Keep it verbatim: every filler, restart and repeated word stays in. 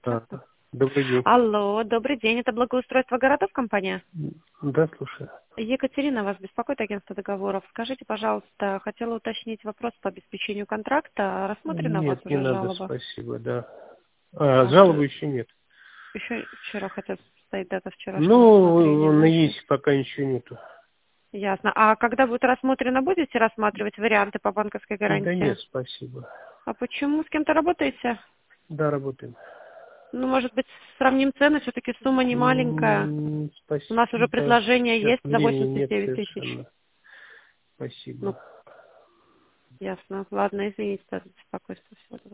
А, Здравствуйте. добрый день. Алло, добрый день. Это благоустройство городов компания? Да, слушаю. Екатерина вас беспокоит, агентство договоров. Скажите, пожалуйста, хотела уточнить вопрос по обеспечению контракта. Рассмотрена у вас Нет, не уже надо, жалоба? спасибо, да. А, А, то жалобы есть еще нет. еще вчера, хотя стоит дата вчерашнего Ну, рассмотрения. он Но и еще... есть, пока ничего нету. Ясно. А когда будет рассмотрено, будете рассматривать варианты по банковской Да гарантии? нет, спасибо. А почему? С кем-то работаете? Да, работаем. Ну, может быть, сравним цены, все-таки сумма не маленькая. М, У нас уже Спасибо. предложение Сейчас есть за времени восемьдесят нет девять тысяч. совершенно. Ну, Спасибо. ясно. Ладно, извините за беспокойство. Всего доброго.